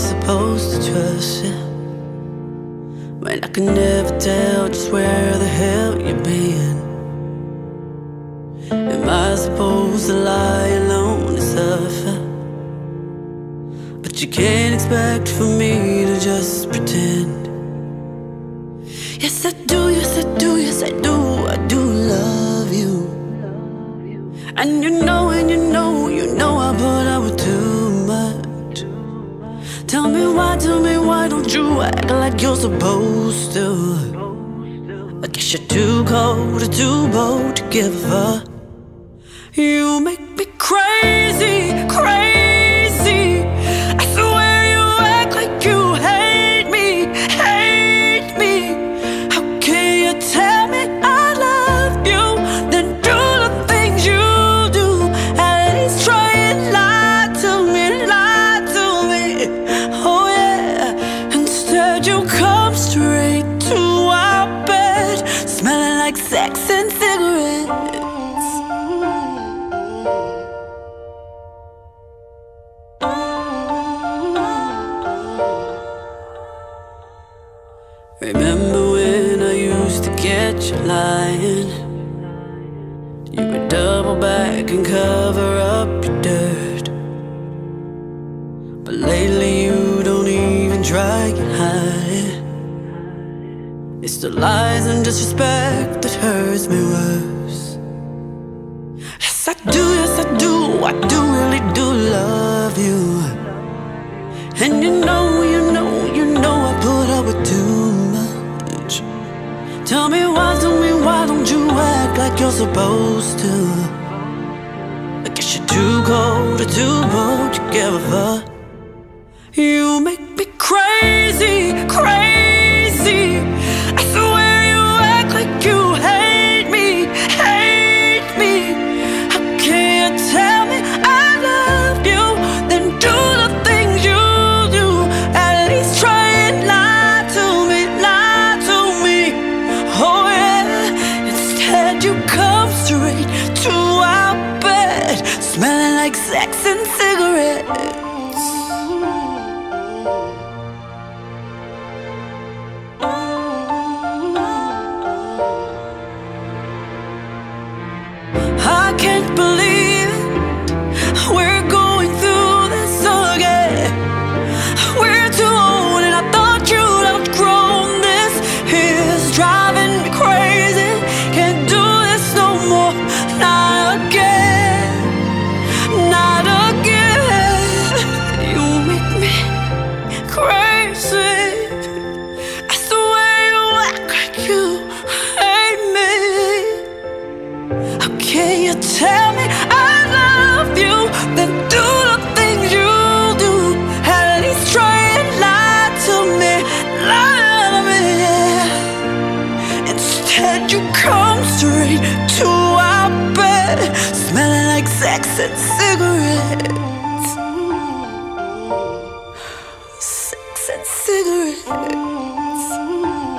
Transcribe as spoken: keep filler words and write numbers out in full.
supposed to trust you when I can never tell just where the hell you've been? Am I supposed to lie alone and suffer? But you can't expect for me to just pretend. Yes I do, yes I do, yes I do, I do love you. And you know, and you know, you know I put up with too much. Tell me why, tell me why don't you act like you're supposed to? I guess you're too cold or too bold to give a fuck. You make me crazy, crazy. I swear you act like you hate me, hate me. How can you tell me I love you, then do the things you do? At least try and lie to me, lie to me. Oh yeah, instead you come straight to our bed, smelling like sex and cigarettes. Remember when I used to get you lying? You would double back and cover up your dirt. But lately you don't even try and hide it. It's the lies and disrespect that hurts me worse. Yes I do, yes I do, I do really do love you. And you know, you know, you know I put up with too much. Tell me why, tell me why don't you act like you're supposed to? I guess you're too cold or too bold to give a fuck. You make me crazy, crazy. I swear you act like you hate me, hate me. How can you tell me I love you, then do the things you do? At least try and lie to me, lie to me. Oh yeah, instead you come straight to our bed, smelling like sex and cigarettes. I can't believe it, we're going through this again. We're too old and I thought you'd outgrown this. It's driving me crazy, can't do this no more. Not again, not again. You make me crazy. I swear you act like you hate me. How can you tell me I love you, then do the things you do? At least try and lie to me, lie to me. Instead you come straight to our bed, smelling like sex and cigarettes. Sex and cigarettes.